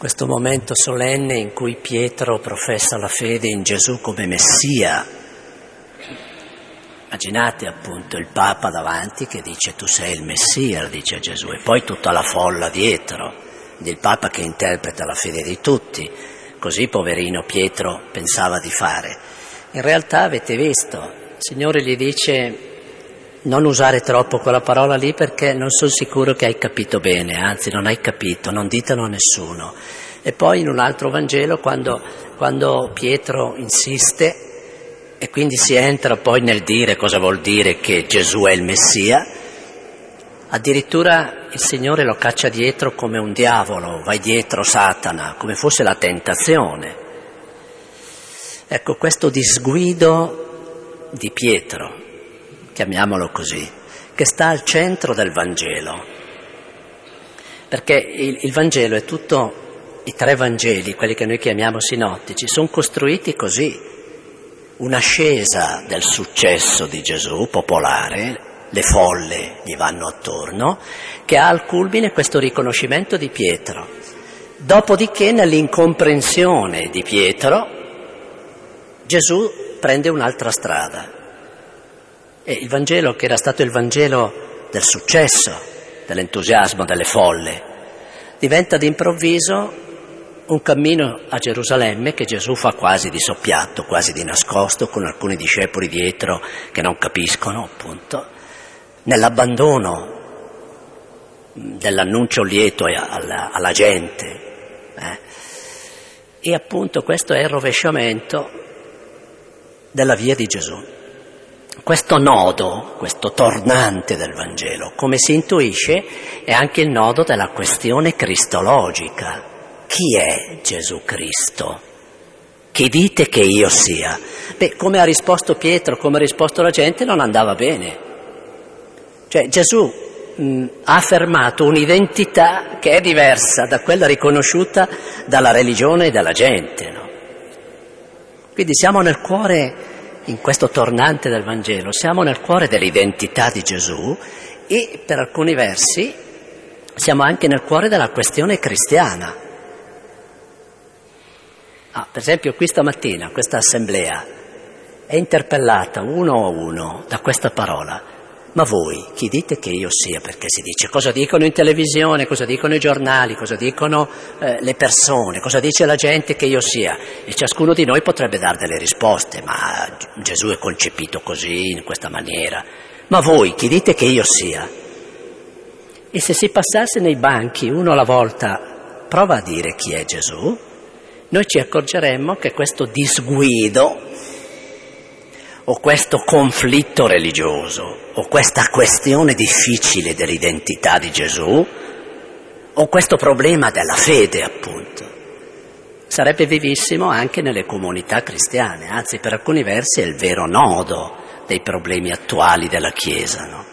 questo momento solenne in cui Pietro professa la fede in Gesù come Messia. Immaginate appunto il Papa davanti che dice tu sei il Messia, dice Gesù, e poi tutta la folla dietro, il Papa che interpreta la fede di tutti. Così poverino Pietro pensava di fare. In realtà avete visto, il Signore gli dice non usare troppo quella parola lì perché non sono sicuro che hai capito bene, anzi non hai capito, non ditelo a nessuno. E poi in un altro Vangelo quando Pietro insiste e quindi si entra poi nel dire cosa vuol dire che Gesù è il Messia, addirittura il Signore lo caccia dietro come un diavolo, vai dietro Satana, come fosse la tentazione. Ecco, questo disguido di Pietro, chiamiamolo così, che sta al centro del Vangelo, perché il Vangelo è tutto, i tre Vangeli, quelli che noi chiamiamo sinottici, sono costruiti così, un'ascesa del successo di Gesù popolare, le folle gli vanno attorno, che ha al culmine questo riconoscimento di Pietro. Dopodiché, nell'incomprensione di Pietro, Gesù prende un'altra strada. E il Vangelo, che era stato il Vangelo del successo, dell'entusiasmo, delle folle, diventa d'improvviso un cammino a Gerusalemme che Gesù fa quasi di soppiatto, quasi di nascosto, con alcuni discepoli dietro che non capiscono, appunto, nell'abbandono dell'annuncio lieto alla gente. E appunto questo è il rovesciamento della via di Gesù. Questo nodo, questo tornante del Vangelo, come si intuisce, è anche il nodo della questione cristologica. Chi è Gesù Cristo? Chi dite che io sia? Beh, come ha risposto Pietro, come ha risposto la gente, non andava bene. Cioè Gesù ha affermato un'identità che è diversa da quella riconosciuta dalla religione e dalla gente, no? Quindi siamo nel cuore, in questo tornante del Vangelo, siamo nel cuore dell'identità di Gesù e per alcuni versi siamo anche nel cuore della questione cristiana. Per esempio qui stamattina questa assemblea è interpellata uno a uno da questa parola. Ma voi chi dite che io sia? Perché si dice cosa dicono in televisione, cosa dicono i giornali, cosa dicono le persone, cosa dice la gente che io sia, e ciascuno di noi potrebbe dare delle risposte, ma Gesù è concepito così, in questa maniera. Ma voi chi dite che io sia? E se si passasse nei banchi uno alla volta, prova a dire chi è Gesù, noi ci accorgeremmo che questo disguido o questo conflitto religioso, o questa questione difficile dell'identità di Gesù, o questo problema della fede, appunto, sarebbe vivissimo anche nelle comunità cristiane, anzi per alcuni versi è il vero nodo dei problemi attuali della Chiesa, no?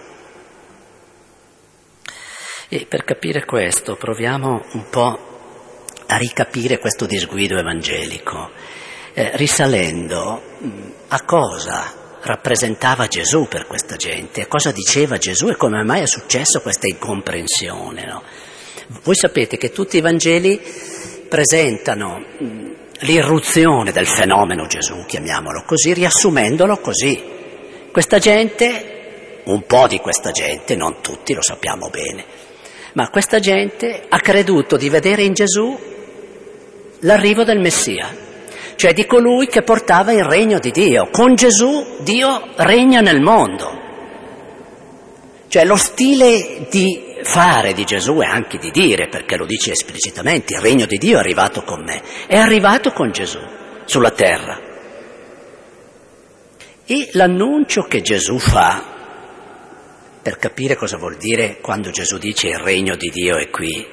E per capire questo proviamo un po' a ricapire questo disguido evangelico, risalendo a cosa rappresentava Gesù per questa gente, a cosa diceva Gesù e come mai è successo questa incomprensione, no? Voi sapete che tutti i Vangeli presentano l'irruzione del fenomeno Gesù, chiamiamolo così, riassumendolo così. Questa gente, un po' di questa gente, non tutti, lo sappiamo bene, ma questa gente ha creduto di vedere in Gesù l'arrivo del Messia, cioè di colui che portava il regno di Dio. Con Gesù Dio regna nel mondo. Cioè lo stile di fare di Gesù e anche di dire, perché lo dice esplicitamente, il regno di Dio è arrivato con me, è arrivato con Gesù sulla terra. E l'annuncio che Gesù fa, per capire cosa vuol dire quando Gesù dice il regno di Dio è qui,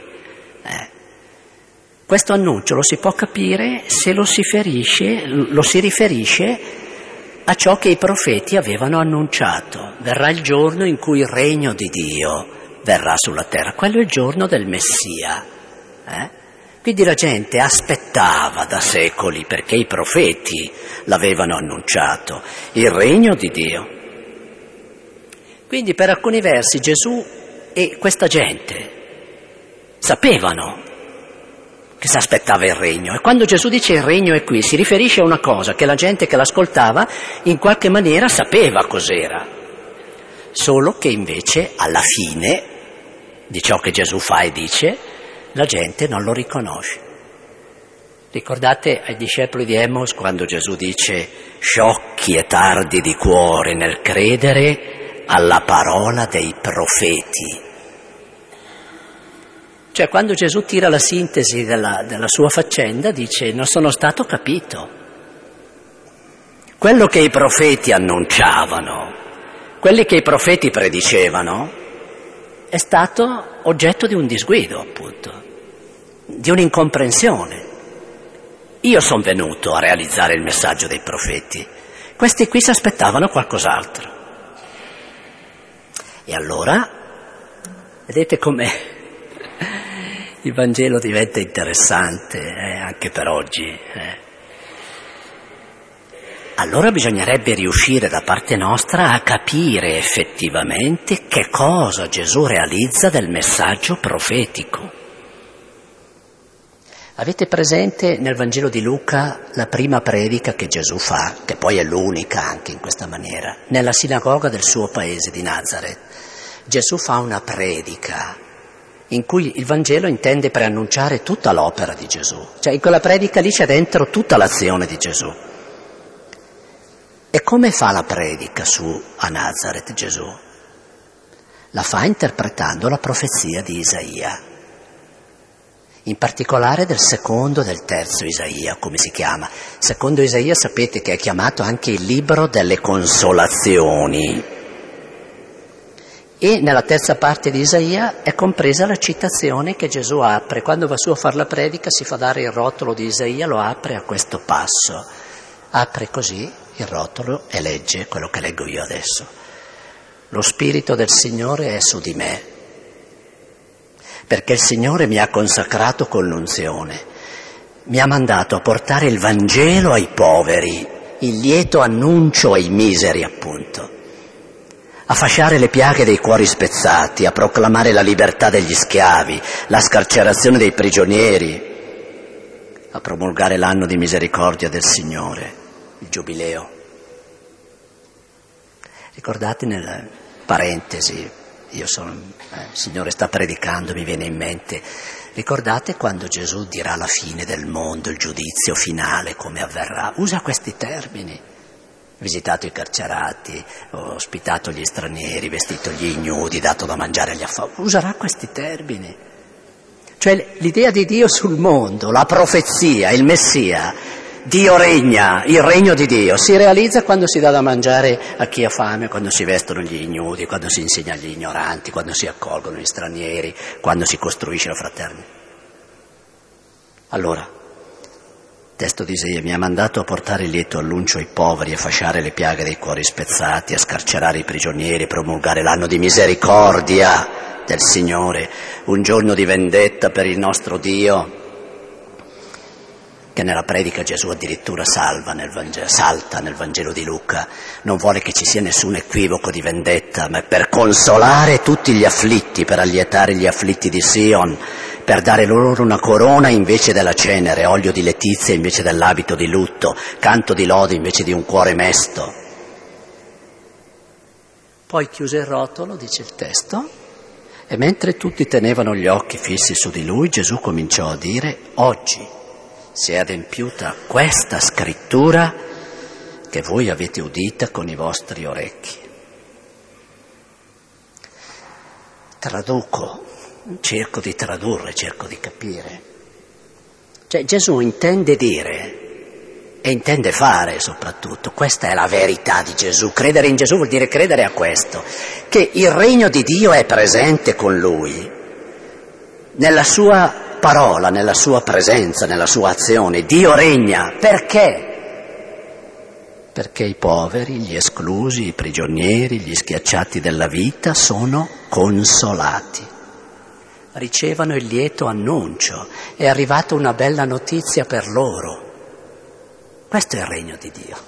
questo annuncio lo si può capire se lo si riferisce a ciò che i profeti avevano annunciato. Verrà il giorno in cui il regno di Dio verrà sulla terra. Quello è il giorno del Messia. Quindi la gente aspettava da secoli, perché i profeti l'avevano annunciato, il regno di Dio. Quindi per alcuni versi Gesù e questa gente sapevano che si aspettava il regno. E quando Gesù dice il regno è qui, si riferisce a una cosa che la gente che l'ascoltava in qualche maniera sapeva cos'era, solo che invece alla fine di ciò che Gesù fa e dice, la gente non lo riconosce. Ricordate ai discepoli di Emmos quando Gesù dice sciocchi e tardi di cuore nel credere alla parola dei profeti. Cioè quando Gesù tira la sintesi della sua faccenda dice non sono stato capito. Quello che i profeti annunciavano, quelli che i profeti predicevano, è stato oggetto di un disguido, appunto, di un'incomprensione. Io sono venuto a realizzare il messaggio dei profeti, questi qui si aspettavano qualcos'altro. E allora, vedete come il Vangelo diventa interessante anche per oggi. Allora bisognerebbe riuscire da parte nostra a capire effettivamente che cosa Gesù realizza del messaggio profetico. Avete presente nel Vangelo di Luca la prima predica che Gesù fa, che poi è l'unica anche in questa maniera, nella sinagoga del suo paese di Nazareth? Gesù fa una predica in cui il Vangelo intende preannunciare tutta l'opera di Gesù. Cioè in quella predica lì c'è dentro tutta l'azione di Gesù. E come fa la predica a Nazareth Gesù? La fa interpretando la profezia di Isaia. In particolare del secondo e del terzo Isaia, come si chiama. Secondo Isaia sapete che è chiamato anche il libro delle consolazioni. E nella terza parte di Isaia è compresa la citazione che Gesù apre. Quando va su a fare la predica si fa dare il rotolo di Isaia, lo apre a questo passo. Apre così il rotolo e legge quello che leggo io adesso. Lo Spirito del Signore è su di me, perché il Signore mi ha consacrato con l'unzione, mi ha mandato a portare il Vangelo ai poveri, il lieto annuncio ai miseri appunto, a fasciare le piaghe dei cuori spezzati, a proclamare la libertà degli schiavi, la scarcerazione dei prigionieri, a promulgare l'anno di misericordia del Signore, il Giubileo. Ricordate nella parentesi, il Signore sta predicando, mi viene in mente, ricordate quando Gesù dirà la fine del mondo, il giudizio finale, come avverrà? Usa questi termini. Visitato i carcerati, ospitato gli stranieri, vestito gli ignudi, dato da mangiare agli affamati. Userà questi termini. Cioè l'idea di Dio sul mondo, la profezia, il Messia, Dio regna, il regno di Dio si realizza quando si dà da mangiare a chi ha fame, quando si vestono gli ignudi, quando si insegna agli ignoranti, quando si accolgono gli stranieri, quando si costruisce la fraternità. Allora, testo di Isaia, mi ha mandato a portare il lieto annuncio ai poveri, a fasciare le piaghe dei cuori spezzati, a scarcerare i prigionieri, a promulgare l'anno di misericordia del Signore, un giorno di vendetta per il nostro Dio, che nella predica Gesù addirittura salta nel Vangelo di Luca, non vuole che ci sia nessun equivoco di vendetta, ma per consolare tutti gli afflitti, per allietare gli afflitti di Sion, per dare loro una corona invece della cenere, olio di letizia invece dell'abito di lutto, canto di lode invece di un cuore mesto. Poi chiuse il rotolo, dice il testo, e mentre tutti tenevano gli occhi fissi su di lui, Gesù cominciò a dire: oggi si è adempiuta questa scrittura che voi avete udita con i vostri orecchi. Traduco, cerco di tradurre, cerco di capire. Cioè Gesù intende dire e intende fare soprattutto, questa è la verità di Gesù. Credere in Gesù vuol dire credere a questo, che il regno di Dio è presente con lui, nella sua parola, nella sua presenza, nella sua azione. Dio regna. Perché? Perché i poveri, gli esclusi, i prigionieri, gli schiacciati della vita sono consolati. Ricevono il lieto annuncio. È arrivata una bella notizia per loro. Questo è il regno di Dio.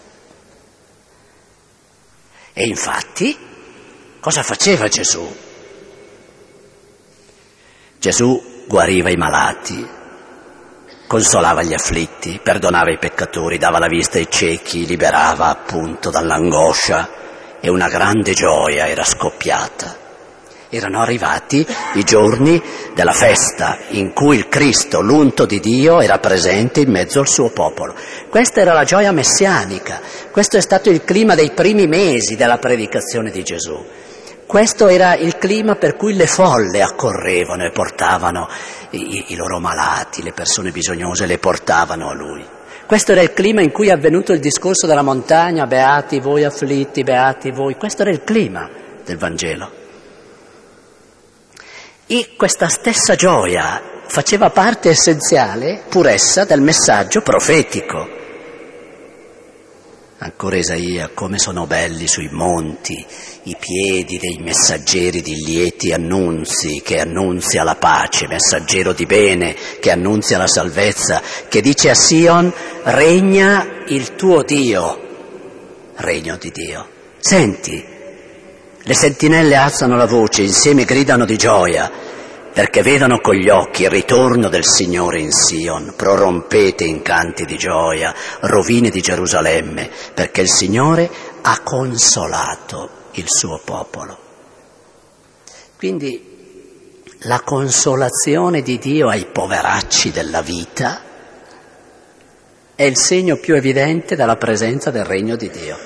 E infatti, cosa faceva Gesù? Gesù guariva i malati, consolava gli afflitti, perdonava i peccatori, dava la vista ai ciechi, liberava appunto dall'angoscia, e una grande gioia era scoppiata. Erano arrivati i giorni della festa in cui il Cristo, l'unto di Dio, era presente in mezzo al suo popolo. Questa era la gioia messianica, questo è stato il clima dei primi mesi della predicazione di Gesù. Questo era il clima per cui le folle accorrevano e portavano i loro malati, le persone bisognose le portavano a Lui. Questo era il clima in cui è avvenuto il discorso della montagna, beati voi afflitti, beati voi. Questo era il clima del Vangelo. E questa stessa gioia faceva parte essenziale, puressa, del messaggio profetico. Ancora Isaia, come sono belli sui monti i piedi dei messaggeri di lieti annunzi, che annunzia la pace, messaggero di bene, che annunzia la salvezza, che dice a Sion, regna il tuo Dio, regno di Dio. Senti, le sentinelle alzano la voce, insieme gridano di gioia, perché vedono con gli occhi il ritorno del Signore in Sion. Prorompete in canti di gioia, rovine di Gerusalemme, perché il Signore ha consolato il suo popolo. Quindi la consolazione di Dio ai poveracci della vita è il segno più evidente della presenza del regno di Dio.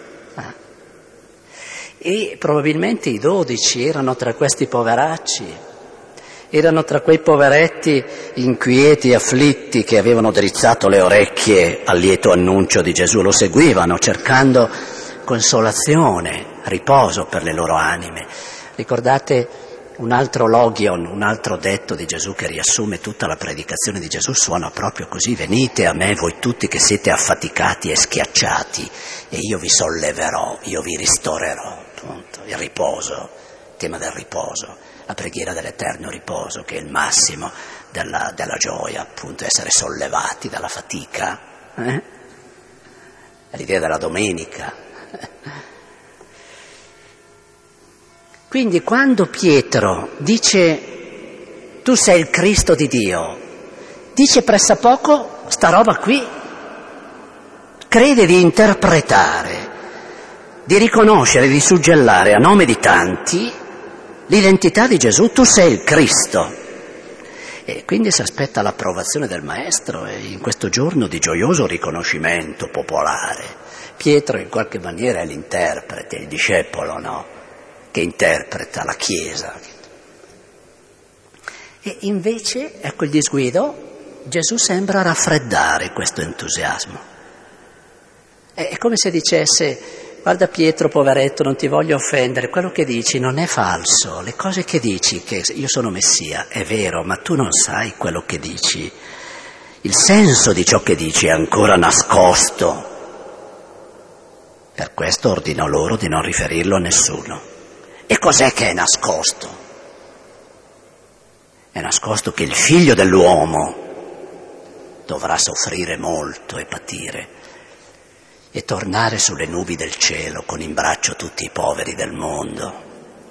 E probabilmente i 12 erano tra questi poveracci. Erano tra quei poveretti inquieti, afflitti, che avevano drizzato le orecchie al lieto annuncio di Gesù, lo seguivano cercando consolazione, riposo per le loro anime. Ricordate un altro logion, un altro detto di Gesù che riassume tutta la predicazione di Gesù, suona proprio così: venite a me voi tutti che siete affaticati e schiacciati e io vi solleverò, io vi ristorerò. Appunto, il riposo, il tema del riposo. La preghiera dell'eterno riposo, che è il massimo della gioia, appunto, essere sollevati dalla fatica. È l'idea della domenica. Quindi quando Pietro dice tu sei il Cristo di Dio, dice pressappoco sta roba qui, crede di interpretare, di riconoscere, di suggellare a nome di tanti l'identità di Gesù, tu sei il Cristo. E quindi si aspetta l'approvazione del Maestro e in questo giorno di gioioso riconoscimento popolare. Pietro in qualche maniera è l'interprete, il discepolo, no? Che interpreta la Chiesa. E invece, ecco il disguido, Gesù sembra raffreddare questo entusiasmo. È come se dicesse: guarda Pietro, poveretto, non ti voglio offendere, quello che dici non è falso, le cose che dici, che io sono Messia, è vero, ma tu non sai quello che dici, il senso di ciò che dici è ancora nascosto. Per questo ordino loro di non riferirlo a nessuno. E cos'è che è nascosto? È nascosto che il Figlio dell'uomo dovrà soffrire molto e patire e tornare sulle nubi del cielo con in braccio tutti i poveri del mondo.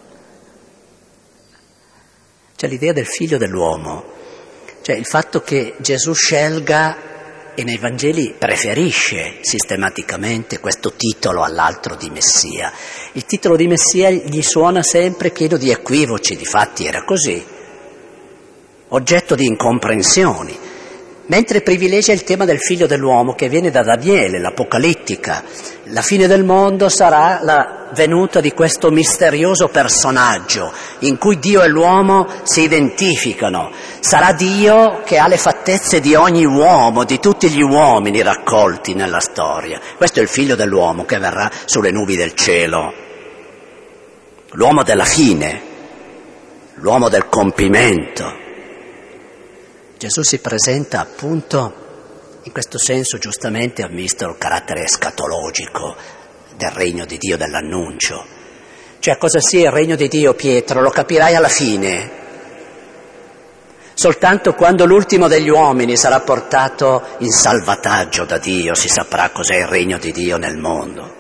C'è l'idea del Figlio dell'uomo, cioè il fatto che Gesù scelga e nei Vangeli preferisce sistematicamente questo titolo all'altro di Messia. Il titolo di Messia gli suona sempre pieno di equivoci, difatti era così, oggetto di incomprensioni. Mentre privilegia il tema del Figlio dell'uomo che viene da Daniele, l'Apocalittica. La fine del mondo sarà la venuta di questo misterioso personaggio in cui Dio e l'uomo si identificano. Sarà Dio che ha le fattezze di ogni uomo, di tutti gli uomini raccolti nella storia. Questo è il Figlio dell'uomo che verrà sulle nubi del cielo. L'uomo della fine, l'uomo del compimento. Gesù si presenta appunto, in questo senso giustamente ha visto il carattere escatologico del regno di Dio, dell'annuncio. Cioè cosa sia il regno di Dio, Pietro, lo capirai alla fine. Soltanto quando l'ultimo degli uomini sarà portato in salvataggio da Dio si saprà cos'è il regno di Dio nel mondo.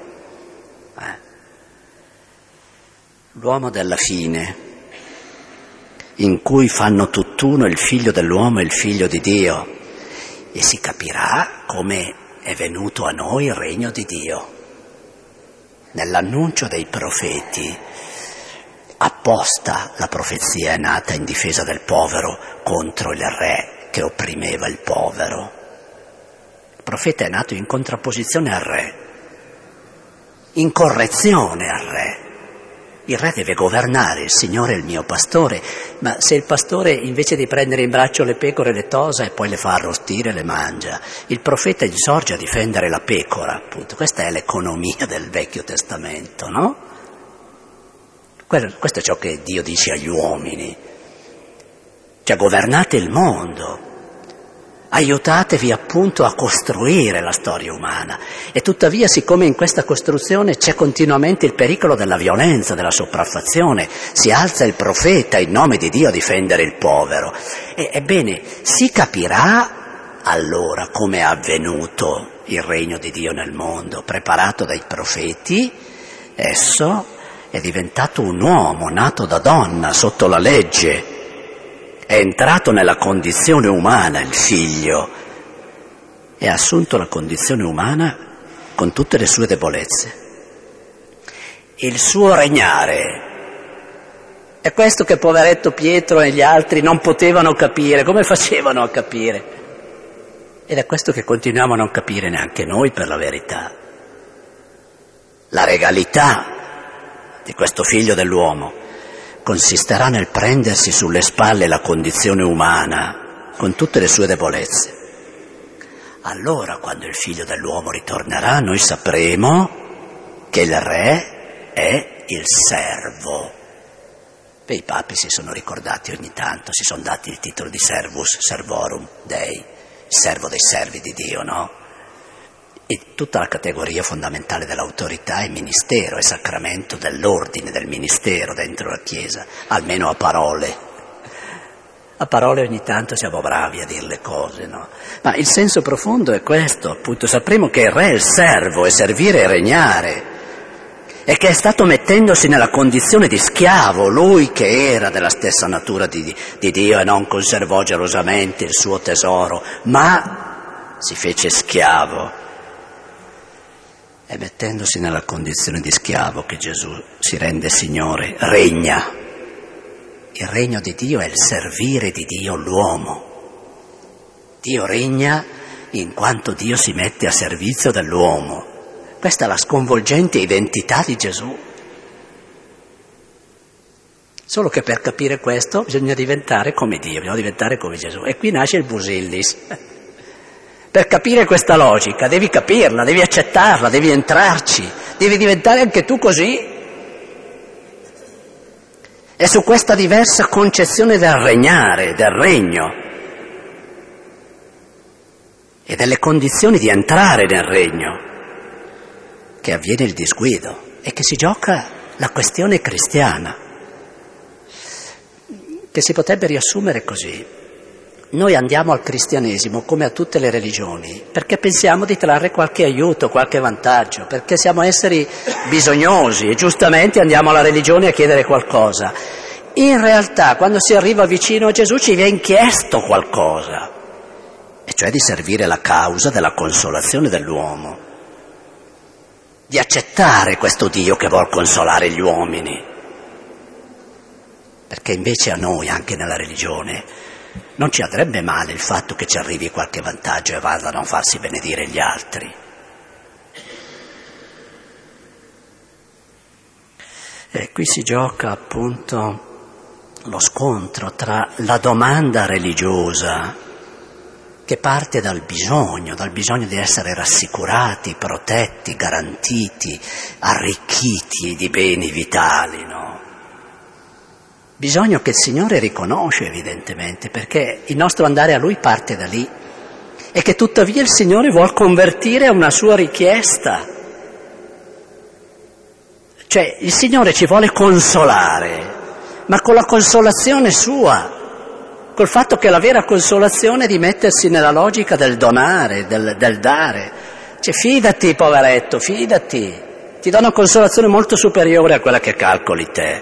L'uomo della fine, in cui fanno tutt'uno il Figlio dell'uomo e il Figlio di Dio, e si capirà come è venuto a noi il regno di Dio. Nell'annuncio dei profeti, apposta la profezia è nata in difesa del povero contro il re che opprimeva il povero. Il profeta è nato in contrapposizione al re, in correzione al re. Il re deve governare, il Signore è il mio pastore, ma se il pastore invece di prendere in braccio le pecore le tosa e poi le fa arrostire, le mangia, il profeta insorge a difendere la pecora, appunto. Questa è l'economia del Vecchio Testamento, no? Questo è ciò che Dio dice agli uomini. Cioè, governate il mondo, aiutatevi appunto a costruire la storia umana. E tuttavia, siccome in questa costruzione c'è continuamente il pericolo della violenza, della sopraffazione, si alza il profeta in nome di Dio a difendere il povero. Ebbene, si capirà allora come è avvenuto il regno di Dio nel mondo, preparato dai profeti. Esso è diventato un uomo nato da donna sotto la legge. È entrato nella condizione umana il figlio e ha assunto la condizione umana con tutte le sue debolezze. Il suo regnare è questo che poveretto Pietro e gli altri non potevano capire. Come facevano a capire? Ed è questo che continuiamo a non capire neanche noi, per la verità. La regalità di questo figlio dell'uomo consisterà nel prendersi sulle spalle la condizione umana con tutte le sue debolezze. Allora, quando il figlio dell'uomo ritornerà, noi sapremo che il re è il servo. Beh, i papi si sono ricordati ogni tanto, si sono dati il titolo di servus servorum Dei, servo dei servi di Dio, no? E tutta la categoria fondamentale dell'autorità è ministero, è sacramento dell'ordine, del ministero dentro la Chiesa, almeno a parole. A parole ogni tanto siamo bravi a dire le cose, no? Ma il senso profondo è questo, appunto, sapremo che il re è il servo, è servire e regnare, e che è stato mettendosi nella condizione di schiavo, lui che era della stessa natura di Dio e non conservò gelosamente il suo tesoro, ma si fece schiavo. E mettendosi nella condizione di schiavo che Gesù si rende Signore, regna. Il regno di Dio è il servire di Dio l'uomo. Dio regna in quanto Dio si mette a servizio dell'uomo. Questa è la sconvolgente identità di Gesù. Solo che per capire questo bisogna diventare come Dio, bisogna diventare come Gesù. E qui nasce il Busillis. Per capire questa logica devi capirla, devi accettarla, devi entrarci, devi diventare anche tu così. È su questa diversa concezione del regnare, del regno e delle condizioni di entrare nel regno che avviene il disguido e che si gioca la questione cristiana, che si potrebbe riassumere così. Noi andiamo al cristianesimo come a tutte le religioni perché pensiamo di trarre qualche aiuto, qualche vantaggio, perché siamo esseri bisognosi e giustamente andiamo alla religione a chiedere qualcosa. In realtà, quando si arriva vicino a Gesù ci viene chiesto qualcosa, e cioè di servire la causa della consolazione dell'uomo, di accettare questo Dio che vuol consolare gli uomini, perché invece a noi, anche nella religione, non ci andrebbe male il fatto che ci arrivi qualche vantaggio e vadano a farsi benedire gli altri. E qui si gioca appunto lo scontro tra la domanda religiosa che parte dal bisogno di essere rassicurati, protetti, garantiti, arricchiti di beni vitali, no? Bisogno che il Signore riconosce evidentemente, perché il nostro andare a Lui parte da lì e che tuttavia il Signore vuol convertire a una sua richiesta. Cioè il Signore ci vuole consolare, ma con la consolazione sua, col fatto che la vera consolazione è di mettersi nella logica del donare, del dare. Cioè fidati poveretto, fidati, ti do una consolazione molto superiore a quella che calcoli te.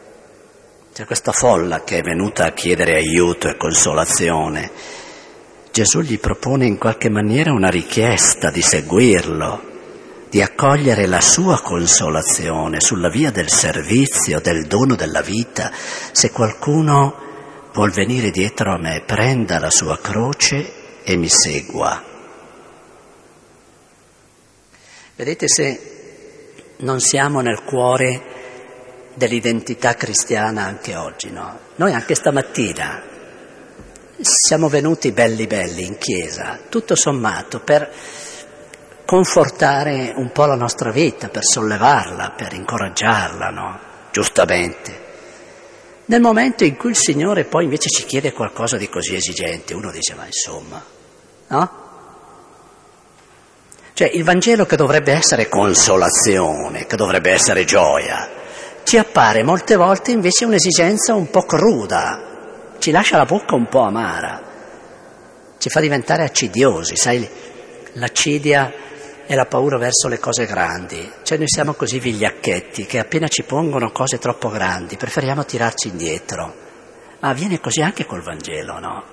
C'è questa folla che è venuta a chiedere aiuto e consolazione, Gesù gli propone in qualche maniera una richiesta di seguirlo, di accogliere la sua consolazione sulla via del servizio, del dono della vita. Se qualcuno vuol venire dietro a me, prenda la sua croce e mi segua. Vedete, se non siamo nel cuore dell'identità cristiana anche oggi, no? Noi anche stamattina siamo venuti belli in chiesa, tutto sommato, per confortare un po' la nostra vita, per sollevarla, per incoraggiarla, no? Giustamente. Nel momento in cui il Signore poi invece ci chiede qualcosa di così esigente, uno dice, ma insomma, no? Cioè il Vangelo, che dovrebbe essere consolazione, che dovrebbe essere gioia, ci appare molte volte invece un'esigenza un po' cruda, ci lascia la bocca un po' amara, ci fa diventare accidiosi, sai, l'accidia è la paura verso le cose grandi. Cioè noi siamo così vigliacchetti che appena ci pongono cose troppo grandi preferiamo tirarci indietro. Ma avviene così anche col Vangelo, no?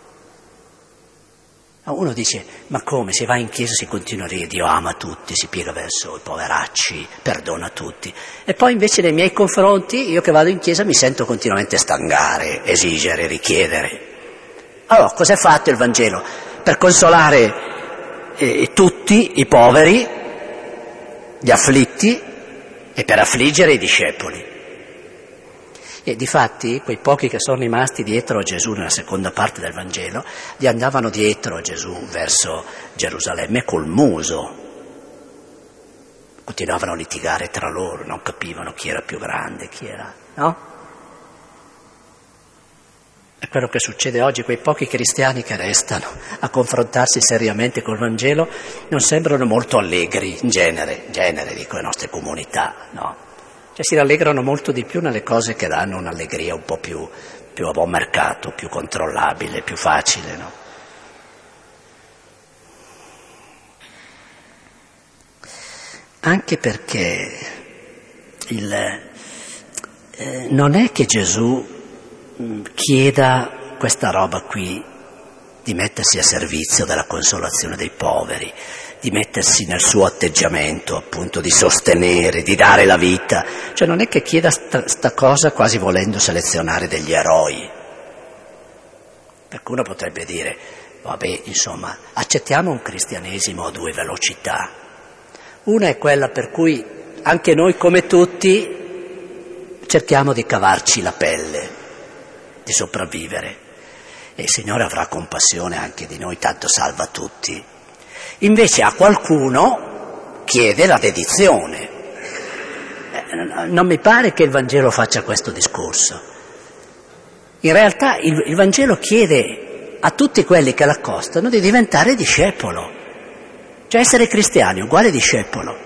Uno dice, ma come, se va in chiesa si continua a dire Dio ama tutti, si piega verso i poveracci, perdona tutti. E poi invece nei miei confronti, io che vado in chiesa mi sento continuamente stangare, esigere, richiedere. Allora, cos'è fatto il Vangelo? Per consolare tutti i poveri, gli afflitti, e per affliggere i discepoli. E difatti quei pochi che sono rimasti dietro a Gesù nella seconda parte del Vangelo, gli andavano dietro a Gesù verso Gerusalemme col muso. Continuavano a litigare tra loro, non capivano chi era più grande, chi era, no? È quello che succede oggi. Quei pochi cristiani che restano a confrontarsi seriamente col Vangelo non sembrano molto allegri, in genere dico, le nostre comunità, no? Cioè si rallegrano molto di più nelle cose che danno un'allegria un po' più a buon mercato, più controllabile, più facile, no? Anche perché non è che Gesù chieda questa roba qui di mettersi a servizio della consolazione dei poveri, di mettersi nel suo atteggiamento, appunto, di sostenere, di dare la vita. Cioè non è che chieda sta cosa quasi volendo selezionare degli eroi. Perché uno potrebbe dire, vabbè, insomma, accettiamo un cristianesimo a due velocità. Una è quella per cui anche noi, come tutti, cerchiamo di cavarci la pelle, di sopravvivere. E il Signore avrà compassione anche di noi, tanto salva tutti. Invece a qualcuno chiede la dedizione. Non mi pare che il Vangelo faccia questo discorso. In realtà il Vangelo chiede a tutti quelli che l'accostano di diventare discepolo. Cioè essere cristiani uguale discepolo.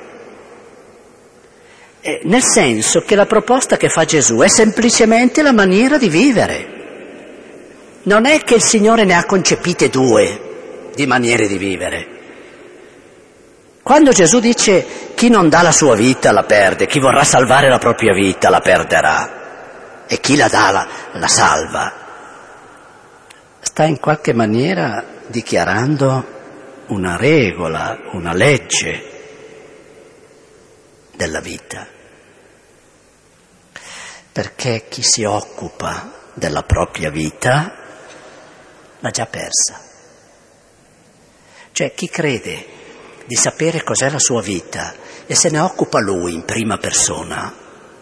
Nel senso che la proposta che fa Gesù è semplicemente la maniera di vivere. Non è che il Signore ne ha concepite due di maniere di vivere. Quando Gesù dice chi non dà la sua vita la perde, chi vorrà salvare la propria vita la perderà, e chi la dà la salva, sta in qualche maniera dichiarando una regola, una legge della vita. Perché chi si occupa della propria vita l'ha già persa. Cioè chi crede di sapere cos'è la sua vita e se ne occupa lui in prima persona,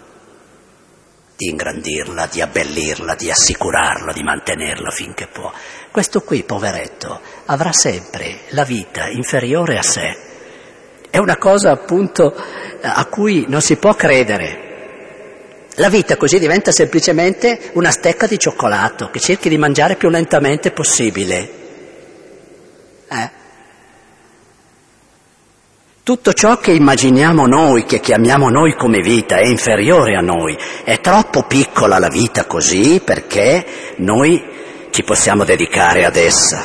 di ingrandirla, di abbellirla, di assicurarla, di mantenerla finché può, questo qui, poveretto, avrà sempre la vita inferiore a sé. È una cosa appunto a cui non si può credere. La vita così diventa semplicemente una stecca di cioccolato che cerchi di mangiare più lentamente possibile. Tutto ciò che immaginiamo noi, che chiamiamo noi come vita, è inferiore a noi. È troppo piccola la vita così perché noi ci possiamo dedicare ad essa.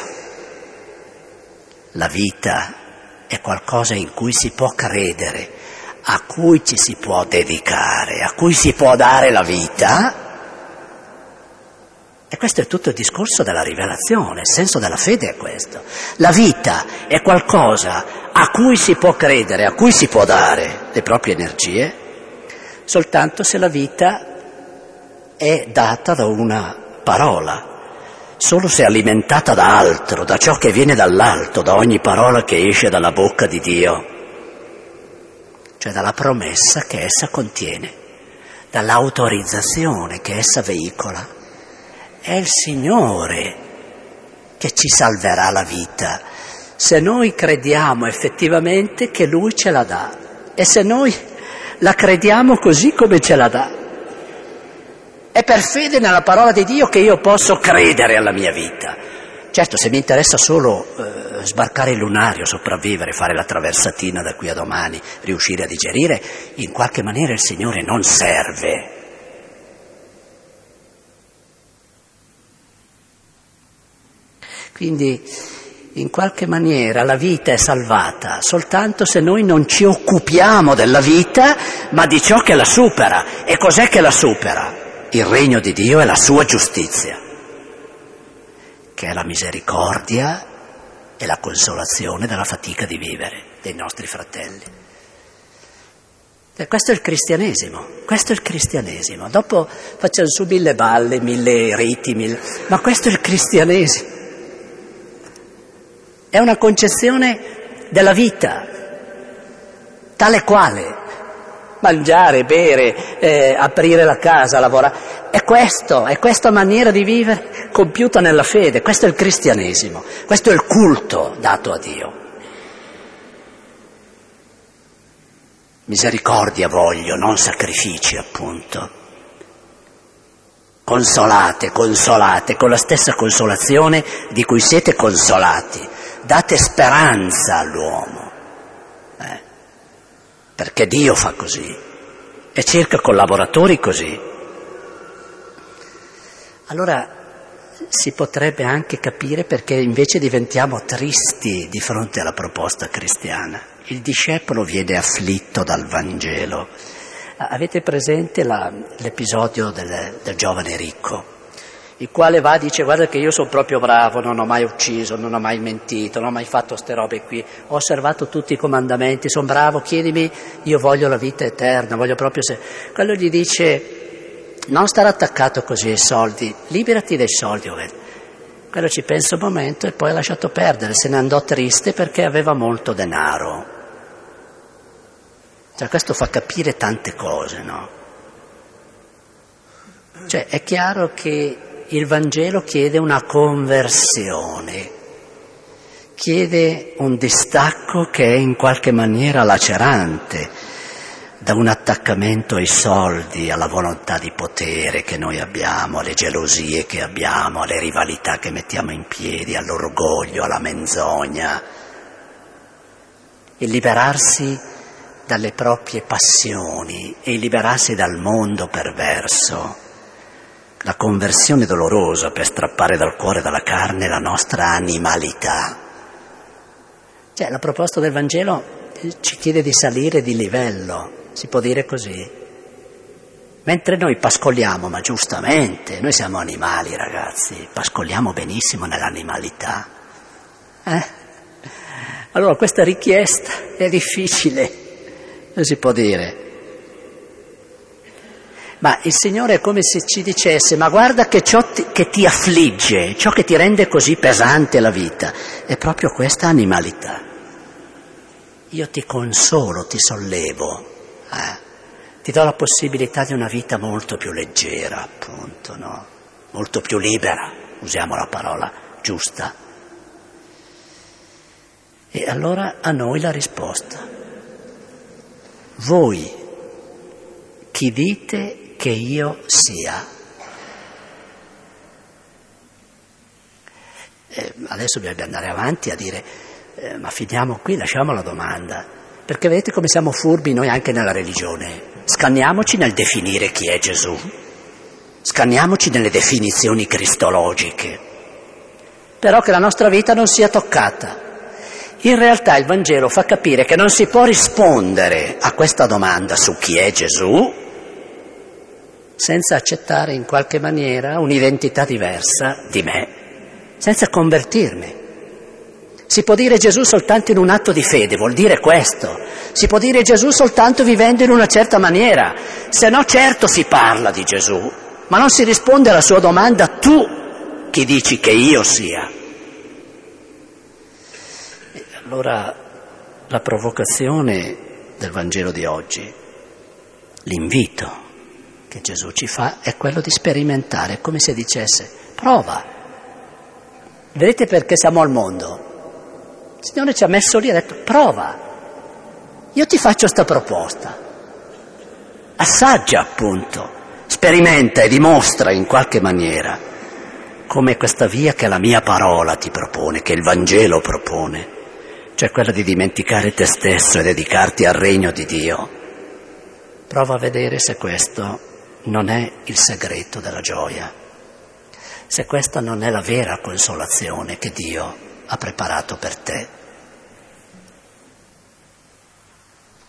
La vita è qualcosa in cui si può credere, a cui ci si può dedicare, a cui si può dare la vita E questo è tutto il discorso della rivelazione, il senso della fede è questo. La vita è qualcosa a cui si può credere, a cui si può dare le proprie energie, soltanto se la vita è data da una parola, solo se è alimentata da altro, da ciò che viene dall'alto, da ogni parola che esce dalla bocca di Dio, cioè dalla promessa che essa contiene, dall'autorizzazione che essa veicola. È il Signore che ci salverà la vita, se noi crediamo effettivamente che Lui ce la dà e se noi la crediamo così come ce la dà. È per fede nella parola di Dio che io posso credere alla mia vita. Certo, se mi interessa solo sbarcare il lunario, sopravvivere, fare la traversatina da qui a domani, riuscire a digerire, in qualche maniera il Signore non serve. Quindi, in qualche maniera, la vita è salvata soltanto se noi non ci occupiamo della vita, ma di ciò che la supera. E cos'è che la supera? Il regno di Dio e la sua giustizia, che è la misericordia e la consolazione della fatica di vivere dei nostri fratelli. E questo è il cristianesimo, Dopo facciamo su 1000 balle, 1000 riti, ma questo è il cristianesimo. È una concezione della vita, tale quale. Mangiare, bere, aprire la casa, lavorare. È questa maniera di vivere compiuta nella fede. Questo è il cristianesimo, questo è il culto dato a Dio. Misericordia voglio, non sacrifici, appunto. Consolate con la stessa consolazione di cui siete consolati. Date speranza all'uomo, perché Dio fa così e cerca collaboratori così. Allora si potrebbe anche capire perché invece diventiamo tristi di fronte alla proposta cristiana. Il discepolo viene afflitto dal Vangelo. Avete presente l'episodio del giovane ricco? Il quale va e dice: guarda che io sono proprio bravo, non ho mai ucciso, non ho mai mentito, non ho mai fatto ste robe qui, ho osservato tutti i comandamenti, sono bravo, chiedimi, io voglio la vita eterna, voglio proprio se... Quello gli dice: non stare attaccato così ai soldi, liberati dai soldi. Quello ci pensa un momento e poi ha lasciato perdere, se ne andò triste perché aveva molto denaro. Cioè questo fa capire tante cose, no? Cioè è chiaro che il Vangelo chiede una conversione, chiede un distacco che è in qualche maniera lacerante da un attaccamento ai soldi, alla volontà di potere che noi abbiamo, alle gelosie che abbiamo, alle rivalità che mettiamo in piedi, all'orgoglio, alla menzogna. Il liberarsi dalle proprie passioni e il liberarsi dal mondo perverso. La conversione dolorosa per strappare dal cuore e dalla carne la nostra animalità. Cioè la proposta del Vangelo ci chiede di salire di livello, si può dire così. Mentre noi pascoliamo, ma giustamente, noi siamo animali ragazzi, pascoliamo benissimo nell'animalità. Allora questa richiesta è difficile, non si può dire. Ma il Signore è come se ci dicesse: ma guarda che ciò che ti affligge, ciò che ti rende così pesante la vita, è proprio questa animalità. Io ti consolo, ti sollevo, ti do la possibilità di una vita molto più leggera, appunto, no? Molto più libera, usiamo la parola giusta. E allora a noi la risposta: voi chi dite che io sia? Adesso bisogna andare avanti a dire ma finiamo qui, lasciamo la domanda, perché vedete come siamo furbi noi anche nella religione. Scanniamoci nel definire chi è Gesù, scanniamoci nelle definizioni cristologiche, però che la nostra vita non sia toccata. In realtà il Vangelo fa capire che non si può rispondere a questa domanda su chi è Gesù senza accettare in qualche maniera un'identità diversa di me, senza convertirmi. Si può dire Gesù soltanto in un atto di fede, vuol dire questo. Si può dire Gesù soltanto vivendo in una certa maniera, se no certo si parla di Gesù, ma non si risponde alla sua domanda: tu chi dici che io sia? E allora la provocazione del Vangelo di oggi, l'invito che Gesù ci fa è quello di sperimentare, come se dicesse: prova. Vedete perché siamo al mondo? Il Signore ci ha messo lì e ha detto: prova, io ti faccio sta proposta, assaggia appunto, sperimenta e dimostra in qualche maniera come questa via che la mia parola ti propone, che il Vangelo propone, cioè quella di dimenticare te stesso e dedicarti al regno di Dio. Prova a vedere se questo non è il segreto della gioia, se questa non è la vera consolazione che Dio ha preparato per te.